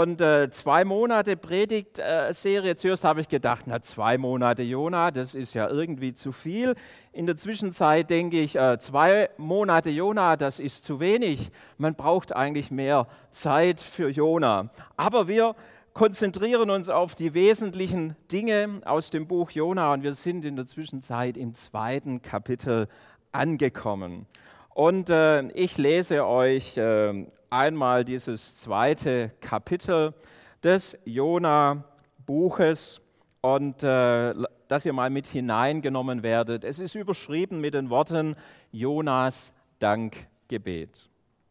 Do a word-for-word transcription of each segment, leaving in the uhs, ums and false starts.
Und äh, zwei Monate Predigtserie. Zuerst habe ich gedacht, na zwei Monate Jona, das ist ja irgendwie zu viel. In der Zwischenzeit denke ich, äh, zwei Monate Jona, das ist zu wenig. Man braucht eigentlich mehr Zeit für Jona. Aber wir konzentrieren uns auf die wesentlichen Dinge aus dem Buch Jona und wir sind in der Zwischenzeit im zweiten Kapitel angekommen. Und äh, ich lese euch äh, einmal dieses zweite Kapitel des Jona-Buches und äh, dass ihr mal mit hineingenommen werdet. Es ist überschrieben mit den Worten Jonas Dankgebet.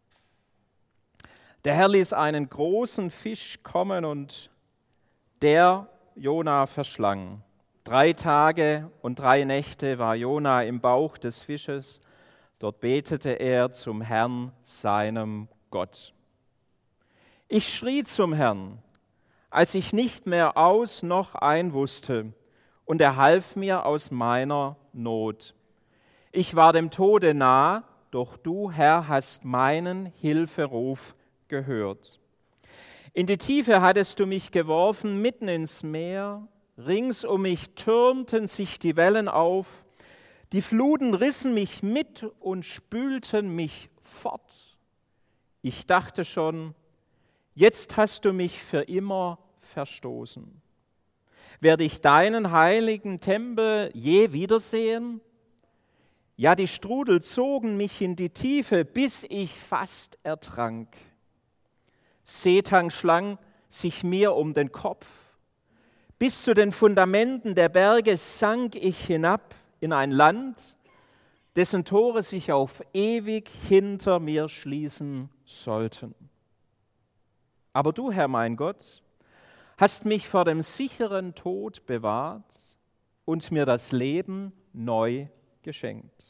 Der Herr ließ einen großen Fisch kommen und der Jona verschlang. Drei Tage und drei Nächte war Jona im Bauch des Fisches. Dort betete er zum Herrn, seinem Gott. Ich schrie zum Herrn, als ich nicht mehr aus noch ein wusste, und er half mir aus meiner Not. Ich war dem Tode nah, doch du, Herr, hast meinen Hilferuf gehört. In die Tiefe hattest du mich geworfen, mitten ins Meer. Rings um mich türmten sich die Wellen auf. Die Fluten rissen mich mit und spülten mich fort. Ich dachte schon, jetzt hast du mich für immer verstoßen. Werde ich deinen heiligen Tempel je wiedersehen? Ja, die Strudel zogen mich in die Tiefe, bis ich fast ertrank. Seetang schlang sich mir um den Kopf. Bis zu den Fundamenten der Berge sank ich hinab in ein Land, dessen Tore sich auf ewig hinter mir schließen sollten. Aber du, Herr mein Gott, hast mich vor dem sicheren Tod bewahrt und mir das Leben neu geschenkt.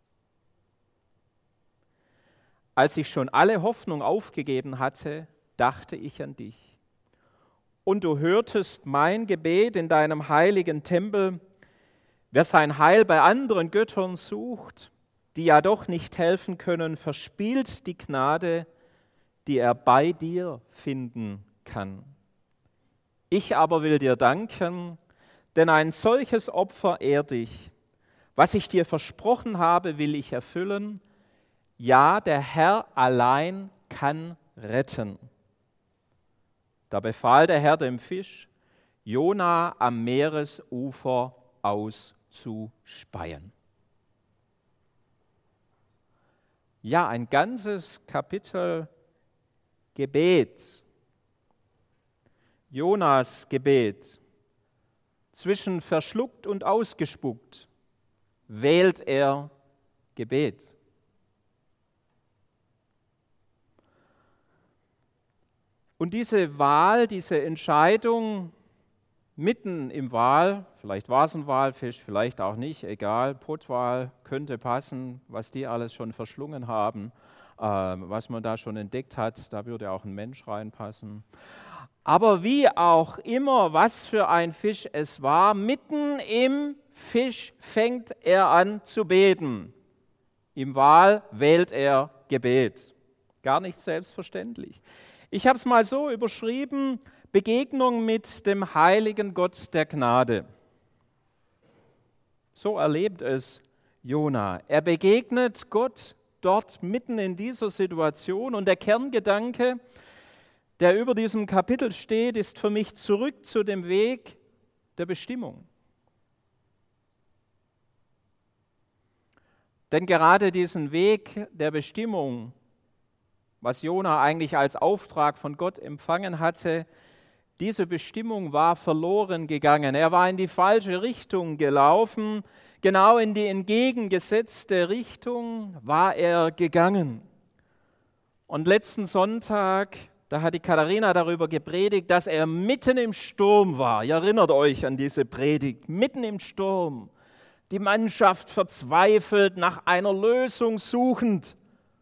Als ich schon alle Hoffnung aufgegeben hatte, dachte ich an dich. Und du hörtest mein Gebet in deinem heiligen Tempel. Wer sein Heil bei anderen Göttern sucht, die ja doch nicht helfen können, verspielt die Gnade, die er bei dir finden kann. Ich aber will dir danken, denn ein solches Opfer ehrt dich. Was ich dir versprochen habe, will ich erfüllen. Ja, der Herr allein kann retten. Da befahl der Herr dem Fisch, Jona am Meeresufer auszuspeien. Ja, ein ganzes Kapitel Gebet. Jonas Gebet. Zwischen verschluckt und ausgespuckt wählt er Gebet. Und diese Wahl, diese Entscheidung mitten im Wal, vielleicht war es ein Walfisch, vielleicht auch nicht, egal, Pottwal könnte passen, was die alles schon verschlungen haben, äh, was man da schon entdeckt hat, da würde auch ein Mensch reinpassen. Aber wie auch immer, was für ein Fisch es war, mitten im Fisch fängt er an zu beten. Im Wal wählt er Gebet. Gar nicht selbstverständlich. Ich habe es mal so überschrieben, Begegnung mit dem heiligen Gott der Gnade. So erlebt es Jona. Er begegnet Gott dort mitten in dieser Situation und der Kerngedanke, der über diesem Kapitel steht, ist für mich zurück zu dem Weg der Bestimmung. Denn gerade diesen Weg der Bestimmung, was Jona eigentlich als Auftrag von Gott empfangen hatte, diese Bestimmung war verloren gegangen. Er war in die falsche Richtung gelaufen, genau in die entgegengesetzte Richtung war er gegangen. Und letzten Sonntag, da hat die Katharina darüber gepredigt, dass er mitten im Sturm war. Ihr erinnert euch an diese Predigt, mitten im Sturm. Die Mannschaft verzweifelt, nach einer Lösung suchend.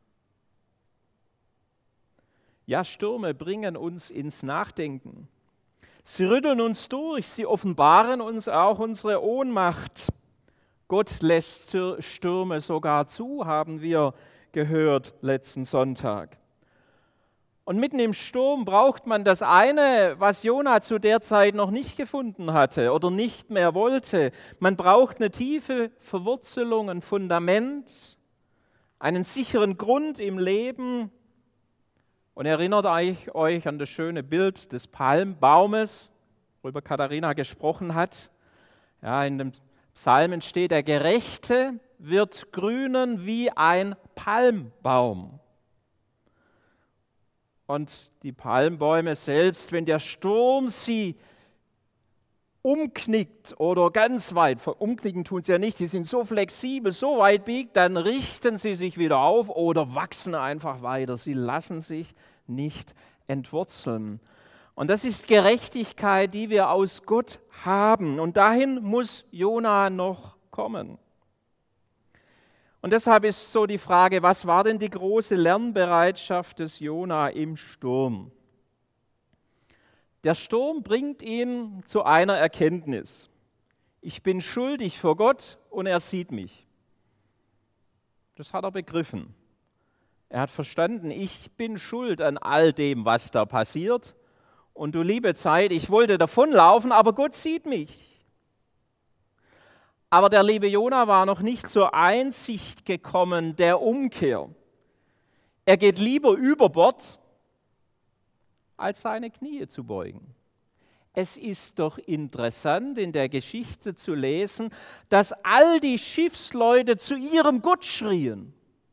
Ja, Stürme bringen uns ins Nachdenken. Sie rütteln uns durch, sie offenbaren uns auch unsere Ohnmacht. Gott lässt Stürme sogar zu, haben wir gehört letzten Sonntag. Und mitten im Sturm braucht man das eine, was Jona zu der Zeit noch nicht gefunden hatte oder nicht mehr wollte. Man braucht eine tiefe Verwurzelung, ein Fundament, einen sicheren Grund im Leben. Und erinnert euch, euch an das schöne Bild des Palmbaumes, worüber Katharina gesprochen hat. Ja, in dem Psalmen steht, der Gerechte wird grünen wie ein Palmbaum. Und die Palmbäume selbst, wenn der Sturm sie umknickt oder ganz weit, umknicken tun sie ja nicht, die sind so flexibel, so weit biegt, dann richten sie sich wieder auf oder wachsen einfach weiter. Sie lassen sich nicht entwurzeln. Und das ist Gerechtigkeit, die wir aus Gott haben. Und dahin muss Jona noch kommen. Und deshalb ist so die Frage, was war denn die große Lernbereitschaft des Jona im Sturm? Der Sturm bringt ihn zu einer Erkenntnis. Ich bin schuldig vor Gott und er sieht mich. Das hat er begriffen. Er hat verstanden, ich bin schuld an all dem, was da passiert. Und du liebe Zeit, ich wollte davonlaufen, aber Gott sieht mich. Aber der liebe Jona war noch nicht zur Einsicht gekommen der Umkehr. Er geht lieber über Bord, als seine Knie zu beugen. Es ist doch interessant, in der Geschichte zu lesen, dass all die Schiffsleute zu ihrem Gott schrien.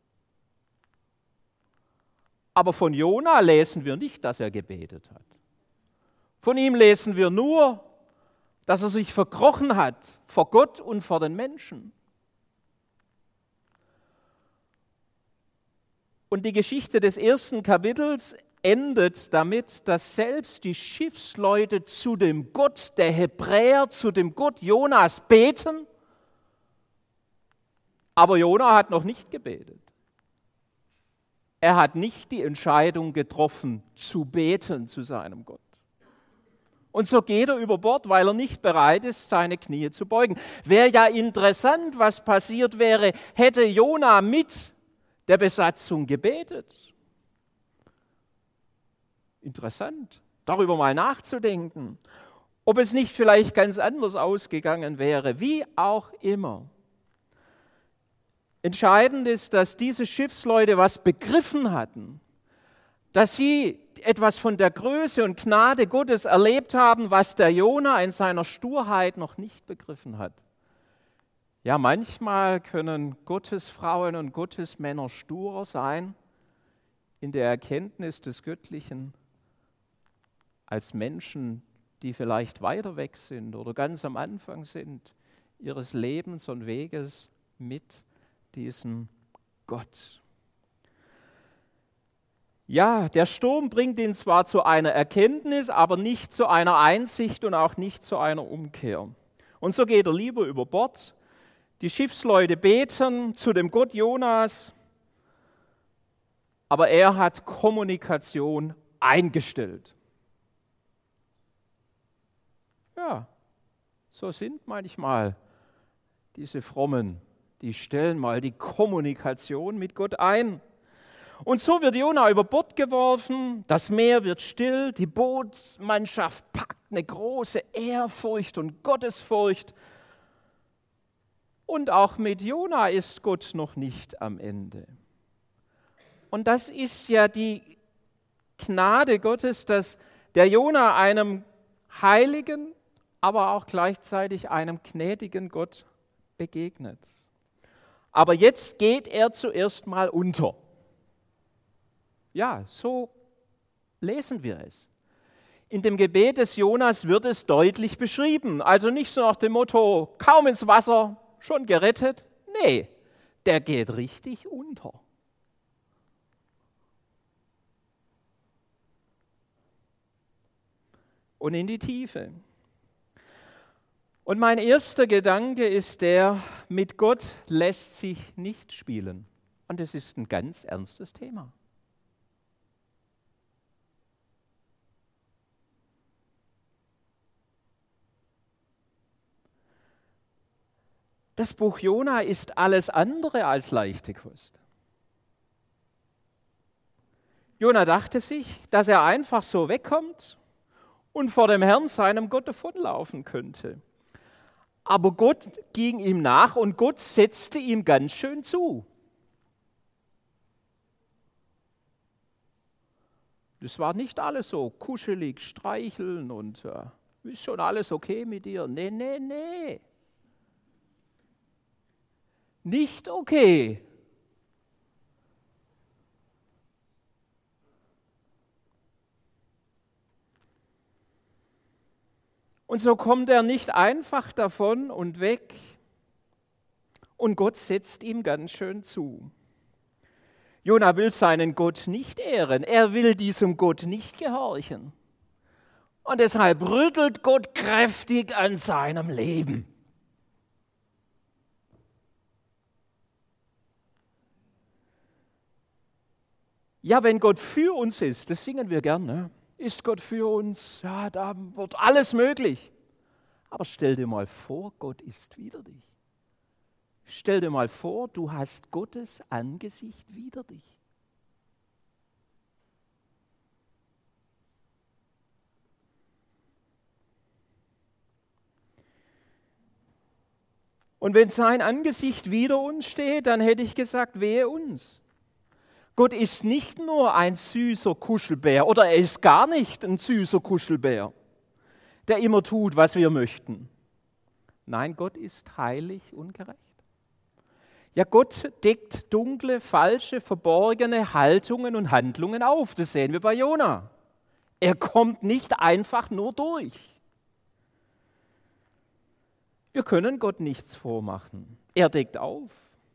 Aber von Jona lesen wir nicht, dass er gebetet hat. Von ihm lesen wir nur, dass er sich verkrochen hat vor Gott und vor den Menschen. Und die Geschichte des ersten Kapitels endet damit, dass selbst die Schiffsleute zu dem Gott der Hebräer, zu dem Gott Jonas beten, aber Jona hat noch nicht gebetet. Er hat nicht die Entscheidung getroffen, zu beten zu seinem Gott. Und so geht er über Bord, weil er nicht bereit ist, seine Knie zu beugen. Wäre ja interessant, was passiert wäre, hätte Jona mit der Besatzung gebetet. Interessant, darüber mal nachzudenken, ob es nicht vielleicht ganz anders ausgegangen wäre, wie auch immer. Entscheidend ist, dass diese Schiffsleute was begriffen hatten, dass sie etwas von der Größe und Gnade Gottes erlebt haben, was der Jona in seiner Sturheit noch nicht begriffen hat. Ja, manchmal können Gottesfrauen und Gottesmänner sturer sein in der Erkenntnis des Göttlichen als Menschen, die vielleicht weiter weg sind oder ganz am Anfang sind ihres Lebens und Weges mit diesem Gott. Ja, der Sturm bringt ihn zwar zu einer Erkenntnis, aber nicht zu einer Einsicht und auch nicht zu einer Umkehr. Und so geht er lieber über Bord. Die Schiffsleute beten zu dem Gott Jonas, aber er hat Kommunikation eingestellt. Ja, so sind manchmal diese Frommen, die stellen mal die Kommunikation mit Gott ein. Und so wird Jona über Bord geworfen, das Meer wird still, die Bootsmannschaft packt eine große Ehrfurcht und Gottesfurcht. Und auch mit Jona ist Gott noch nicht am Ende. Und das ist ja die Gnade Gottes, dass der Jona einem heiligen, aber auch gleichzeitig einem gnädigen Gott begegnet. Aber jetzt geht er zuerst mal unter. Ja, so lesen wir es. In dem Gebet des Jonas wird es deutlich beschrieben. Also nicht so nach dem Motto, kaum ins Wasser, schon gerettet. Nee, der geht richtig unter. Und in die Tiefe. Und mein erster Gedanke ist der, mit Gott lässt sich nicht spielen. Und das ist ein ganz ernstes Thema. Das Buch Jona ist alles andere als leichte Kost. Jona dachte sich, dass er einfach so wegkommt und vor dem Herrn, seinem Gott, davonlaufen könnte. Aber Gott ging ihm nach und Gott setzte ihm ganz schön zu. Das war nicht alles so kuschelig, streicheln und äh, ist schon alles okay mit dir. Nee, nee, nee. Nicht okay. Und so kommt er nicht einfach davon und weg. Und Gott setzt ihm ganz schön zu. Jona will seinen Gott nicht ehren. Er will diesem Gott nicht gehorchen. Und deshalb rüttelt Gott kräftig an seinem Leben. Ja, wenn Gott für uns ist, das singen wir gerne, ist Gott für uns, ja, da wird alles möglich. Aber stell dir mal vor, Gott ist wider dich. Stell dir mal vor, du hast Gottes Angesicht wider dich. Und wenn sein Angesicht wider uns steht, dann hätte ich gesagt, wehe uns. Gott ist nicht nur ein süßer Kuschelbär oder er ist gar nicht ein süßer Kuschelbär, der immer tut, was wir möchten. Nein, Gott ist heilig und gerecht. Ja, Gott deckt dunkle, falsche, verborgene Haltungen und Handlungen auf. Das sehen wir bei Jona. Er kommt nicht einfach nur durch. Wir können Gott nichts vormachen. Er deckt auf.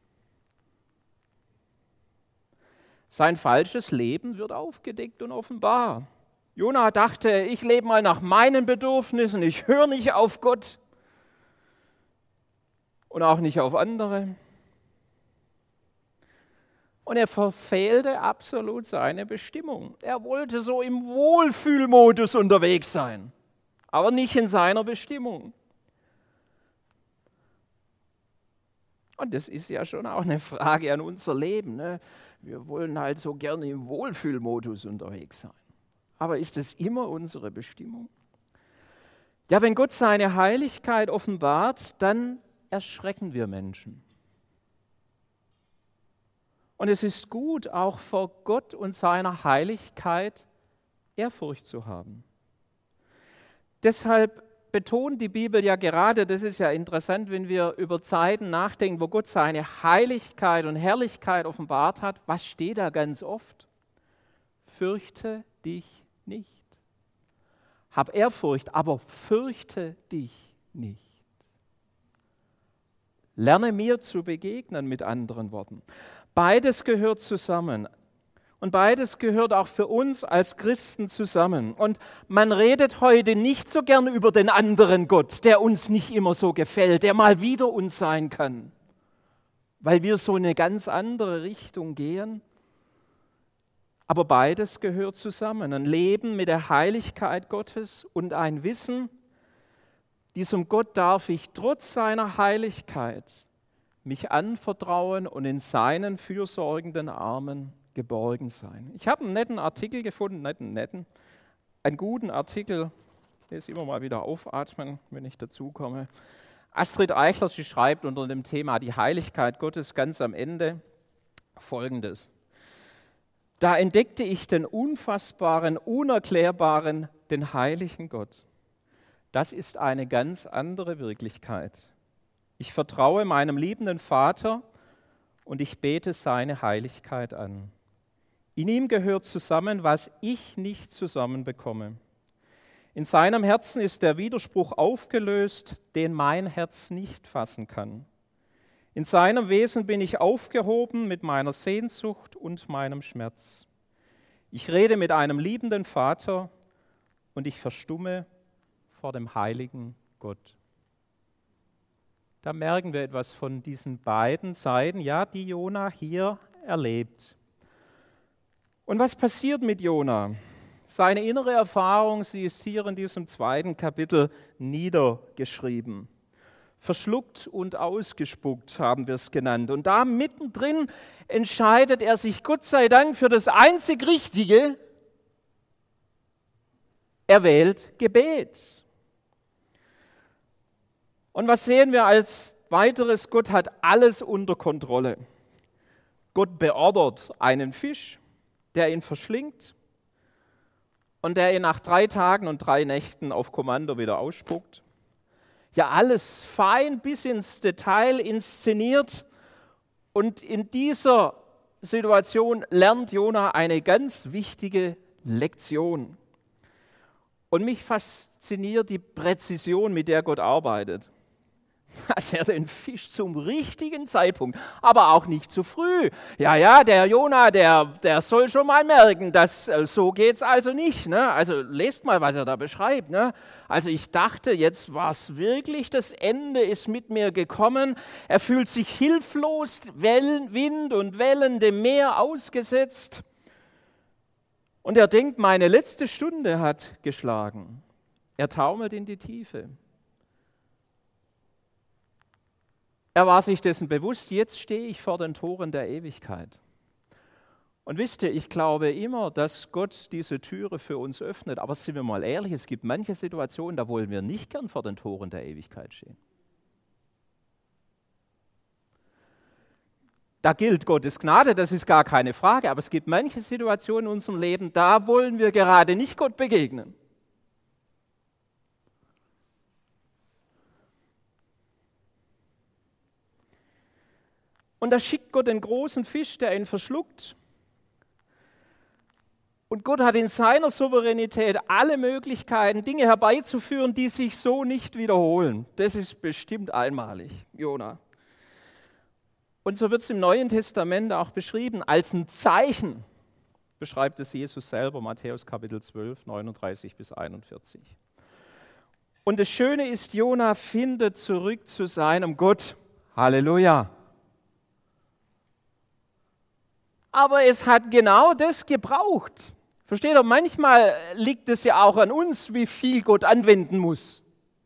Sein falsches Leben wird aufgedeckt und offenbar. Jona dachte, ich lebe mal nach meinen Bedürfnissen, ich höre nicht auf Gott und auch nicht auf andere. Und er verfehlte absolut seine Bestimmung. Er wollte so im Wohlfühlmodus unterwegs sein, aber nicht in seiner Bestimmung. Und das ist ja schon auch eine Frage an unser Leben. Ne? Wir wollen halt so gerne im Wohlfühlmodus unterwegs sein. Aber ist es immer unsere Bestimmung? Ja, wenn Gott seine Heiligkeit offenbart, dann erschrecken wir Menschen. Und es ist gut, auch vor Gott und seiner Heiligkeit Ehrfurcht zu haben. Deshalb betont die Bibel ja gerade, das ist ja interessant, wenn wir über Zeiten nachdenken, wo Gott seine Heiligkeit und Herrlichkeit offenbart hat, was steht da ganz oft? Fürchte dich nicht. Hab Ehrfurcht, aber fürchte dich nicht. Lerne mir zu begegnen, mit anderen Worten. Beides gehört zusammen. Und beides gehört auch für uns als Christen zusammen. Und man redet heute nicht so gern über den anderen Gott, der uns nicht immer so gefällt, der mal wieder uns sein kann, weil wir so eine ganz andere Richtung gehen. Aber beides gehört zusammen. Ein Leben mit der Heiligkeit Gottes und ein Wissen, diesem Gott darf ich trotz seiner Heiligkeit mich anvertrauen und in seinen fürsorgenden Armen geborgen sein. Ich habe einen netten Artikel gefunden, netten, netten, einen guten Artikel, ich lese immer mal wieder aufatmen, wenn ich dazu komme. Astrid Eichler, sie schreibt unter dem Thema die Heiligkeit Gottes ganz am Ende Folgendes. Da entdeckte ich den unfassbaren, unerklärbaren, den heiligen Gott. Das ist eine ganz andere Wirklichkeit. Ich vertraue meinem liebenden Vater und ich bete seine Heiligkeit an. In ihm gehört zusammen, was ich nicht zusammenbekomme. In seinem Herzen ist der Widerspruch aufgelöst, den mein Herz nicht fassen kann. In seinem Wesen bin ich aufgehoben mit meiner Sehnsucht und meinem Schmerz. Ich rede mit einem liebenden Vater und ich verstumme vor dem heiligen Gott. Da merken wir etwas von diesen beiden Seiten, ja, die Jona hier erlebt. Und was passiert mit Jona? Seine innere Erfahrung, sie ist hier in diesem zweiten Kapitel niedergeschrieben. Verschluckt und ausgespuckt haben wir es genannt. Und da mittendrin entscheidet er sich Gott sei Dank für das einzig Richtige. Er wählt Gebet. Und was sehen wir als weiteres? Gott hat alles unter Kontrolle. Gott beordert einen Fisch, der ihn verschlingt und der ihn nach drei Tagen und drei Nächten auf Kommando wieder ausspuckt. Ja, alles fein bis ins Detail inszeniert. Und in dieser Situation lernt Jona eine ganz wichtige Lektion. Und mich fasziniert die Präzision, mit der Gott arbeitet. Dass er den Fisch zum richtigen Zeitpunkt, aber auch nicht zu früh. Ja, ja, der Jona, der, der soll schon mal merken, dass äh, so geht's also nicht. Ne? Also lest mal, was er da beschreibt. Ne? Also ich dachte, jetzt war es wirklich, das Ende ist mit mir gekommen. Er fühlt sich hilflos, Wellen, Wind und Wellen dem Meer ausgesetzt. Und er denkt, meine letzte Stunde hat geschlagen. Er taumelt in die Tiefe. Er war sich dessen bewusst, jetzt stehe ich vor den Toren der Ewigkeit. Und wisst ihr, ich glaube immer, dass Gott diese Türe für uns öffnet. Aber sind wir mal ehrlich, es gibt manche Situationen, da wollen wir nicht gern vor den Toren der Ewigkeit stehen. Da gilt Gottes Gnade, das ist gar keine Frage. Aber es gibt manche Situationen in unserem Leben, da wollen wir gerade nicht Gott begegnen. Und da schickt Gott den großen Fisch, der ihn verschluckt. Und Gott hat in seiner Souveränität alle Möglichkeiten, Dinge herbeizuführen, die sich so nicht wiederholen. Das ist bestimmt einmalig, Jona. Und so wird es im Neuen Testament auch beschrieben, als ein Zeichen, beschreibt es Jesus selber, Matthäus Kapitel zwölf, neununddreißig bis einundvierzig. Und das Schöne ist, Jona findet zurück zu seinem Gott. Halleluja. Aber es hat genau das gebraucht. Versteht ihr, manchmal liegt es ja auch an uns, wie viel Gott anwenden muss.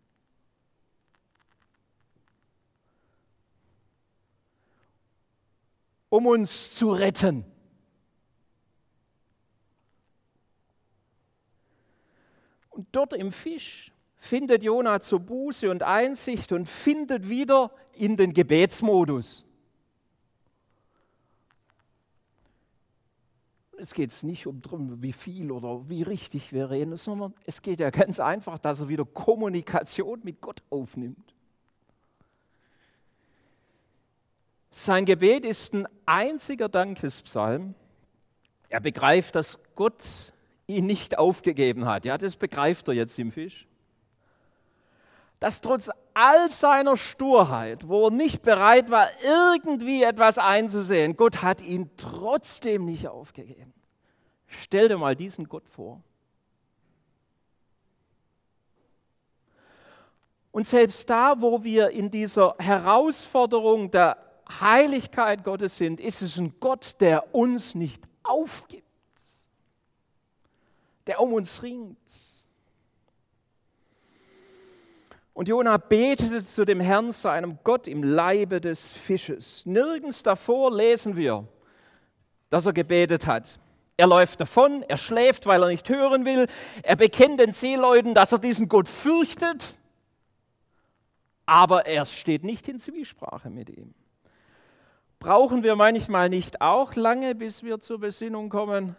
Um uns zu retten. Und dort im Fisch findet Jona zur Buße und Einsicht und findet wieder in den Gebetsmodus. Es geht nicht um drum, wie viel oder wie richtig wir reden, sondern es geht ja ganz einfach, dass er wieder Kommunikation mit Gott aufnimmt. Sein Gebet ist ein einziger Dankespsalm. Er begreift, dass Gott ihn nicht aufgegeben hat. Ja, das begreift er jetzt im Fisch. Dass trotz all seiner Sturheit, wo er nicht bereit war, irgendwie etwas einzusehen, Gott hat ihn trotzdem nicht aufgegeben. Stell dir mal diesen Gott vor. Und selbst da, wo wir in dieser Herausforderung der Heiligkeit Gottes sind, ist es ein Gott, der uns nicht aufgibt, der um uns ringt. Und Jona betete zu dem Herrn, seinem Gott, im Leibe des Fisches. Nirgends davor lesen wir, dass er gebetet hat. Er läuft davon, er schläft, weil er nicht hören will. Er bekennt den Seeleuten, dass er diesen Gott fürchtet. Aber er steht nicht in Zwiesprache mit ihm. Brauchen wir manchmal nicht auch lange, bis wir zur Besinnung kommen?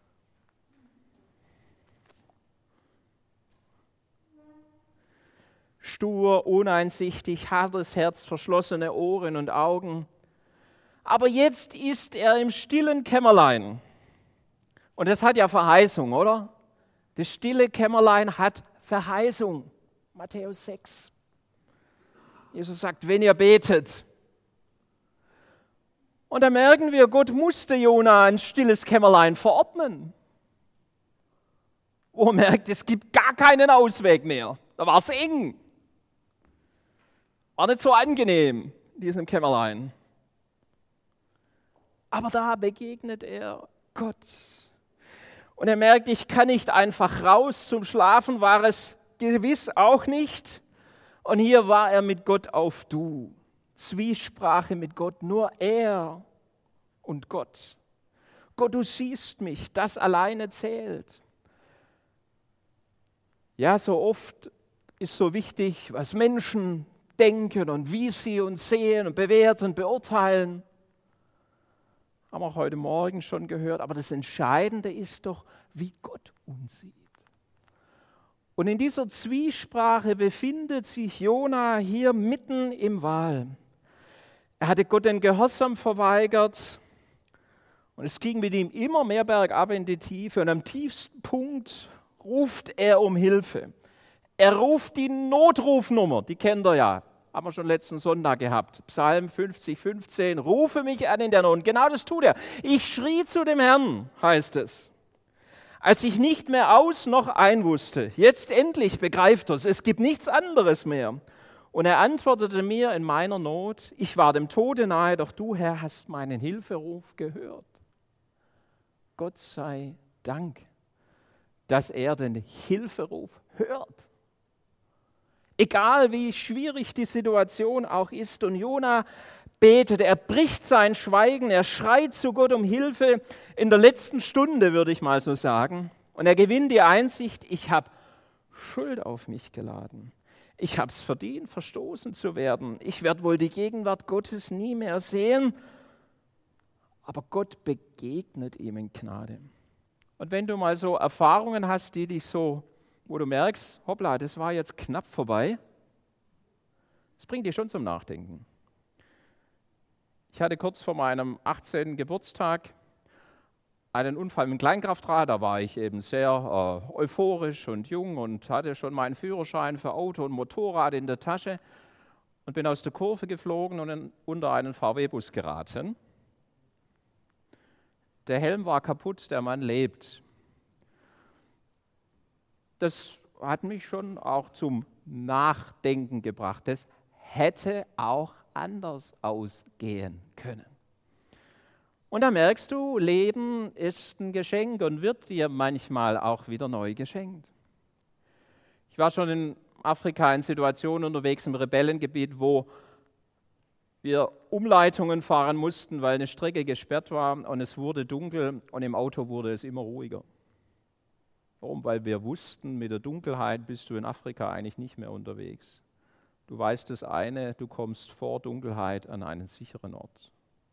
Stur, uneinsichtig, hartes Herz, verschlossene Ohren und Augen. Aber jetzt ist er im stillen Kämmerlein. Und das hat ja Verheißung, oder? Das stille Kämmerlein hat Verheißung. Matthäus sechs. Jesus sagt, wenn ihr betet. Und da merken wir, Gott musste Jona ein stilles Kämmerlein verordnen. Wo er merkt, es gibt gar keinen Ausweg mehr. Da war es eng. War nicht so angenehm, in diesem Kämmerlein. Aber da begegnet er Gott. Und er merkt, ich kann nicht einfach raus zum Schlafen, war es gewiss auch nicht. Und hier war er mit Gott auf Du. Zwiesprache mit Gott, nur er und Gott. Gott, du siehst mich, das alleine zählt. Ja, so oft ist so wichtig, was Menschen denken und wie sie uns sehen und bewerten und beurteilen. Haben wir heute Morgen schon gehört. Aber das Entscheidende ist doch, wie Gott uns sieht. Und in dieser Zwiesprache befindet sich Jona hier mitten im Wal. Er hatte Gott den Gehorsam verweigert und es ging mit ihm immer mehr bergab in die Tiefe. Und am tiefsten Punkt ruft er um Hilfe. Er ruft die Notrufnummer, die kennt ihr ja, haben wir schon letzten Sonntag gehabt. Psalm fünfzig, fünfzehn, rufe mich an in der Not. Genau das tut er. Ich schrie zu dem Herrn, heißt es. Als ich nicht mehr aus noch ein wusste, jetzt endlich begreift er es, es gibt nichts anderes mehr. Und er antwortete mir in meiner Not, ich war dem Tode nahe, doch du, Herr, hast meinen Hilferuf gehört. Gott sei Dank, dass er den Hilferuf hört. Egal wie schwierig die Situation auch ist. Und Jona betet, er bricht sein Schweigen, er schreit zu Gott um Hilfe in der letzten Stunde, würde ich mal so sagen. Und er gewinnt die Einsicht, ich habe Schuld auf mich geladen. Ich habe es verdient, verstoßen zu werden. Ich werde wohl die Gegenwart Gottes nie mehr sehen. Aber Gott begegnet ihm in Gnade. Und wenn du mal so Erfahrungen hast, die dich so, wo du merkst, hoppla, das war jetzt knapp vorbei, das bringt dich schon zum Nachdenken. Ich hatte kurz vor meinem achtzehnten Geburtstag einen Unfall mit dem Kleinkraftrad, da war ich eben sehr äh, euphorisch und jung und hatte schon meinen Führerschein für Auto und Motorrad in der Tasche und bin aus der Kurve geflogen und in, unter einen V W-Bus geraten. Der Helm war kaputt, der Mann lebt. Das hat mich schon auch zum Nachdenken gebracht. Das hätte auch anders ausgehen können. Und da merkst du, Leben ist ein Geschenk und wird dir manchmal auch wieder neu geschenkt. Ich war schon in Afrika in Situationen unterwegs im Rebellengebiet, wo wir Umleitungen fahren mussten, weil eine Strecke gesperrt war und es wurde dunkel und im Auto wurde es immer ruhiger. Warum? Weil wir wussten, mit der Dunkelheit bist du in Afrika eigentlich nicht mehr unterwegs. Du weißt das eine, du kommst vor Dunkelheit an einen sicheren Ort.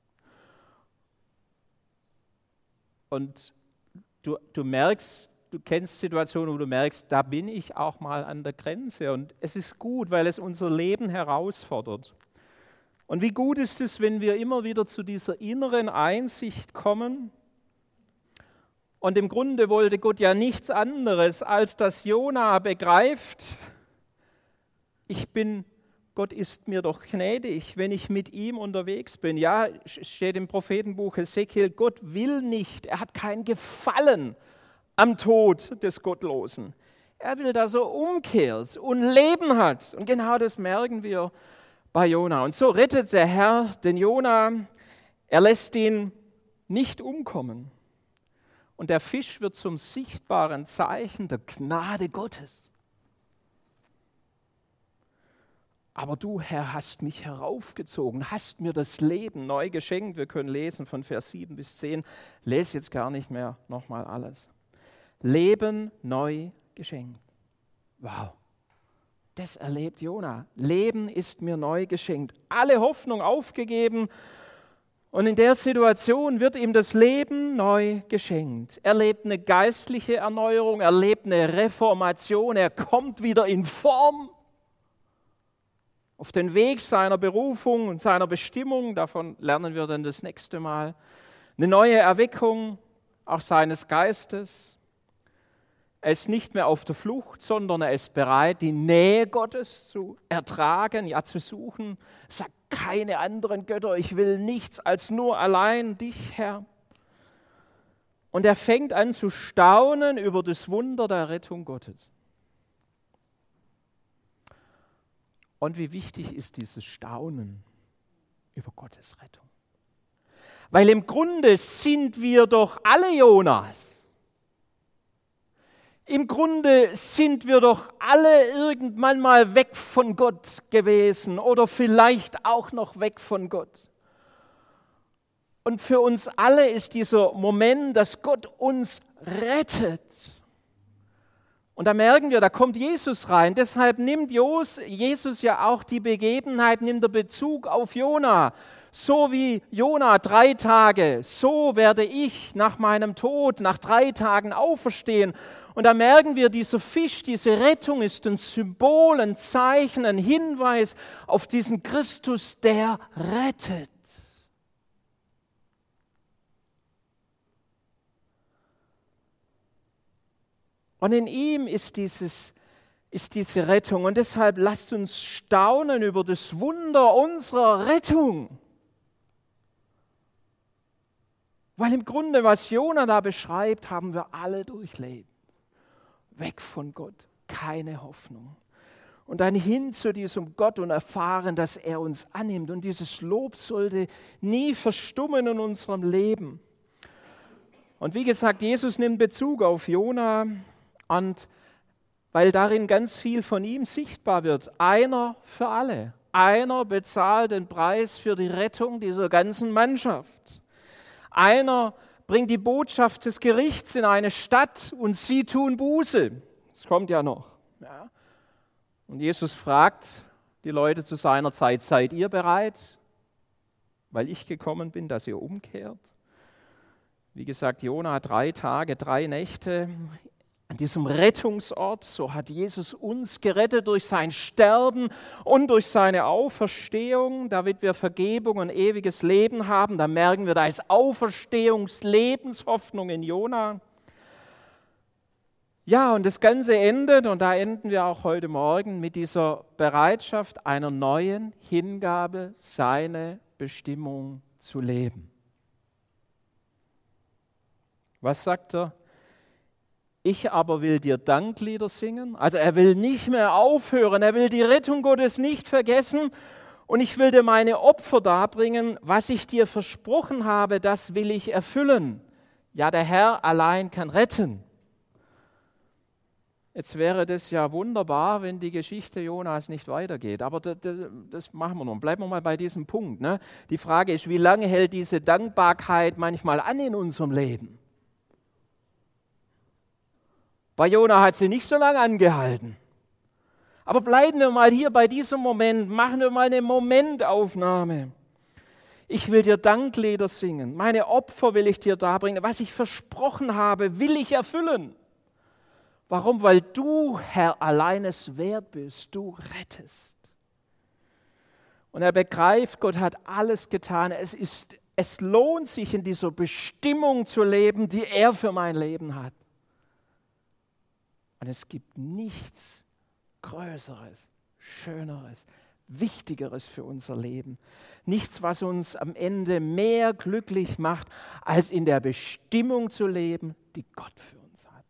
Und du, du merkst, du kennst Situationen, wo du merkst, da bin ich auch mal an der Grenze. Und es ist gut, weil es unser Leben herausfordert. Und wie gut ist es, wenn wir immer wieder zu dieser inneren Einsicht kommen. Und im Grunde wollte Gott ja nichts anderes, als dass Jona begreift, ich bin, Gott ist mir doch gnädig, wenn ich mit ihm unterwegs bin. Ja, steht im Prophetenbuch Hesekiel, Gott will nicht, er hat kein Gefallen am Tod des Gottlosen. Er will, dass er umkehrt und Leben hat. Und genau das merken wir bei Jona. Und so rettet der Herr den Jona, er lässt ihn nicht umkommen. Und der Fisch wird zum sichtbaren Zeichen der Gnade Gottes. Aber du, Herr, hast mich heraufgezogen, hast mir das Leben neu geschenkt. Wir können lesen von Vers sieben bis zehn. Lese jetzt gar nicht mehr nochmal alles. Leben neu geschenkt. Wow, das erlebt Jona. Leben ist mir neu geschenkt. Alle Hoffnung aufgegeben. Und in der Situation wird ihm das Leben neu geschenkt. Er lebt eine geistliche Erneuerung, er lebt eine Reformation, er kommt wieder in Form auf den Weg seiner Berufung und seiner Bestimmung. Davon lernen wir dann das nächste Mal. Eine neue Erweckung auch seines Geistes. Er ist nicht mehr auf der Flucht, sondern er ist bereit, die Nähe Gottes zu ertragen, ja zu suchen. Er sagt, keine anderen Götter, ich will nichts als nur allein dich, Herr. Und er fängt an zu staunen über das Wunder der Rettung Gottes. Und wie wichtig ist dieses Staunen über Gottes Rettung? Weil im Grunde sind wir doch alle Jonas. Im Grunde sind wir doch alle irgendwann mal weg von Gott gewesen oder vielleicht auch noch weg von Gott. Und für uns alle ist dieser Moment, dass Gott uns rettet. Und da merken wir, da kommt Jesus rein. Deshalb nimmt Jesus ja auch die Begebenheit, nimmt er Bezug auf Jona. So wie Jona drei Tage, so werde ich nach meinem Tod, nach drei Tagen auferstehen. Und da merken wir, dieser Fisch, diese Rettung ist ein Symbol, ein Zeichen, ein Hinweis auf diesen Christus, der rettet. Und in ihm ist, dieses, ist diese Rettung. Und deshalb lasst uns staunen über das Wunder unserer Rettung. Weil im Grunde, was Jona da beschreibt, haben wir alle durchlebt. Weg von Gott, keine Hoffnung. Und dann hin zu diesem Gott und erfahren, dass er uns annimmt. Und dieses Lob sollte nie verstummen in unserem Leben. Und wie gesagt, Jesus nimmt Bezug auf Jona. Und weil darin ganz viel von ihm sichtbar wird. Einer für alle. Einer bezahlt den Preis für die Rettung dieser ganzen Mannschaft. Einer bringt die Botschaft des Gerichts in eine Stadt und sie tun Buße. Das kommt ja noch. Ja. Und Jesus fragt die Leute zu seiner Zeit, seid ihr bereit, weil ich gekommen bin, dass ihr umkehrt? Wie gesagt, Jona drei Tage, drei Nächte an diesem Rettungsort, so hat Jesus uns gerettet durch sein Sterben und durch seine Auferstehung, damit wir Vergebung und ewiges Leben haben. Da merken wir, da ist Auferstehungslebenshoffnung in Jona. Ja, und das Ganze endet, und da enden wir auch heute Morgen, mit dieser Bereitschaft einer neuen Hingabe, seine Bestimmung zu leben. Was sagt er? Ich aber will dir Danklieder singen. Also er will nicht mehr aufhören, er will die Rettung Gottes nicht vergessen. Und ich will dir meine Opfer darbringen, was ich dir versprochen habe, das will ich erfüllen. Ja, der Herr allein kann retten. Jetzt wäre das ja wunderbar, wenn die Geschichte Jonas nicht weitergeht. Aber das, das, das machen wir noch. Bleiben wir mal bei diesem Punkt. Ne? Die Frage ist, wie lange hält diese Dankbarkeit manchmal an in unserem Leben? Bei Jona hat sie nicht so lange angehalten. Aber bleiben wir mal hier bei diesem Moment, machen wir mal eine Momentaufnahme. Ich will dir Danklieder singen, meine Opfer will ich dir darbringen, was ich versprochen habe, will ich erfüllen. Warum? Weil du, Herr, allein es wert bist, du rettest. Und er begreift, Gott hat alles getan, es, ist, es lohnt sich in dieser Bestimmung zu leben, die er für mein Leben hat. Und es gibt nichts Größeres, Schöneres, Wichtigeres für unser Leben. Nichts, was uns am Ende mehr glücklich macht, als in der Bestimmung zu leben, die Gott für uns hat.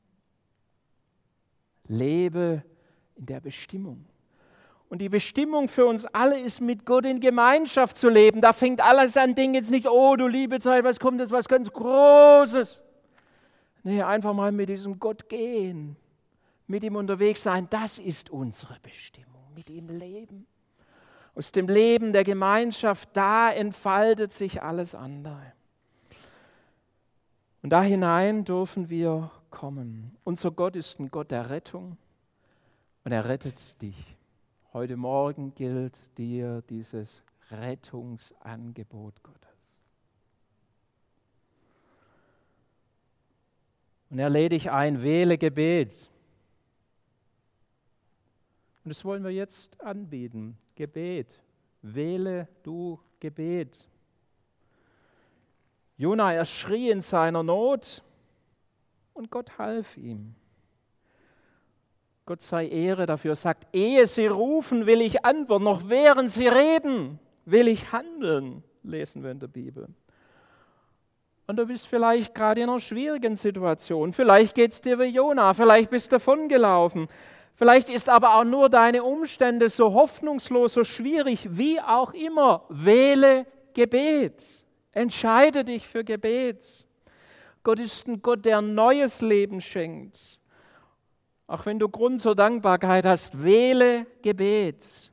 Lebe in der Bestimmung. Und die Bestimmung für uns alle ist, mit Gott in Gemeinschaft zu leben. Da fängt alles an, denk jetzt nicht, oh du liebe Zeit, was kommt jetzt, was ganz Großes. Nee, einfach mal mit diesem Gott gehen, mit ihm unterwegs sein, das ist unsere Bestimmung, mit ihm leben. Aus dem Leben der Gemeinschaft, da entfaltet sich alles andere. Und da hinein dürfen wir kommen. Unser Gott ist ein Gott der Rettung und er rettet dich. Heute Morgen gilt dir dieses Rettungsangebot Gottes. Und er lädt dich ein, wähle Gebet. Und das wollen wir jetzt anbieten. Gebet. Wähle du Gebet. Jona, er schrie in seiner Not und Gott half ihm. Gott sei Ehre dafür, sagt, ehe sie rufen, will ich antworten, noch während sie reden, will ich handeln, lesen wir in der Bibel. Und du bist vielleicht gerade in einer schwierigen Situation. Vielleicht geht es dir wie Jona, vielleicht bist du davongelaufen. Vielleicht ist aber auch nur deine Umstände so hoffnungslos, so schwierig, wie auch immer. Wähle Gebet. Entscheide dich für Gebet. Gott ist ein Gott, der neues Leben schenkt. Auch wenn du Grund zur Dankbarkeit hast, wähle Gebet.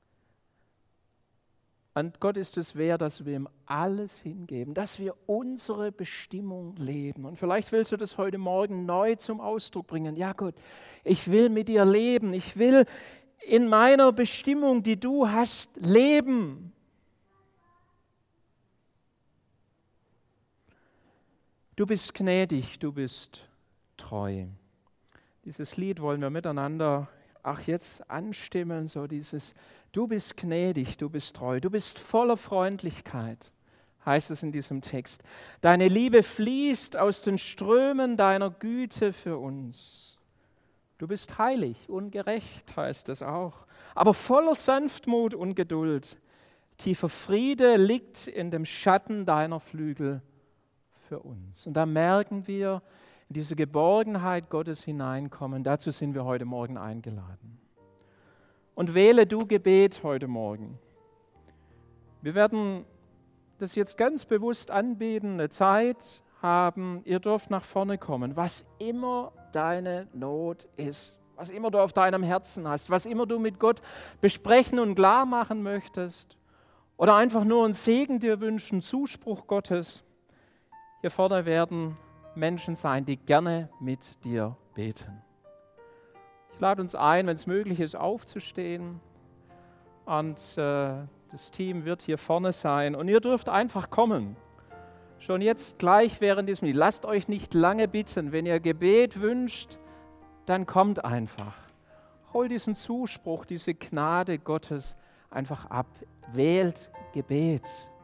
Und Gott ist es wert, dass wir ihm alles hingeben, dass wir unsere Bestimmung leben. Und vielleicht willst du das heute Morgen neu zum Ausdruck bringen. Ja Gott, ich will mit dir leben. Ich will in meiner Bestimmung, die du hast, leben. Du bist gnädig, du bist treu. Dieses Lied wollen wir miteinander auch jetzt anstimmen, so dieses Du bist gnädig, du bist treu, du bist voller Freundlichkeit, heißt es in diesem Text. Deine Liebe fließt aus den Strömen deiner Güte für uns. Du bist heilig und gerecht, heißt es auch, aber voller Sanftmut und Geduld. Tiefer Friede liegt in dem Schatten deiner Flügel für uns. Und da merken wir, in diese Geborgenheit Gottes hineinkommen. Dazu sind wir heute Morgen eingeladen. Und wähle du Gebet heute Morgen. Wir werden das jetzt ganz bewusst anbieten, eine Zeit haben. Ihr dürft nach vorne kommen, was immer deine Not ist, was immer du auf deinem Herzen hast, was immer du mit Gott besprechen und klar machen möchtest oder einfach nur einen Segen dir wünschen, Zuspruch Gottes. Hier vorne werden Menschen sein, die gerne mit dir beten. Ich lade uns ein, wenn es möglich ist, aufzustehen und äh, das Team wird hier vorne sein und ihr dürft einfach kommen. Schon jetzt gleich während diesem Lied. Lasst euch nicht lange bitten. Wenn ihr Gebet wünscht, dann kommt einfach. Holt diesen Zuspruch, diese Gnade Gottes einfach ab. Wählt Gebet.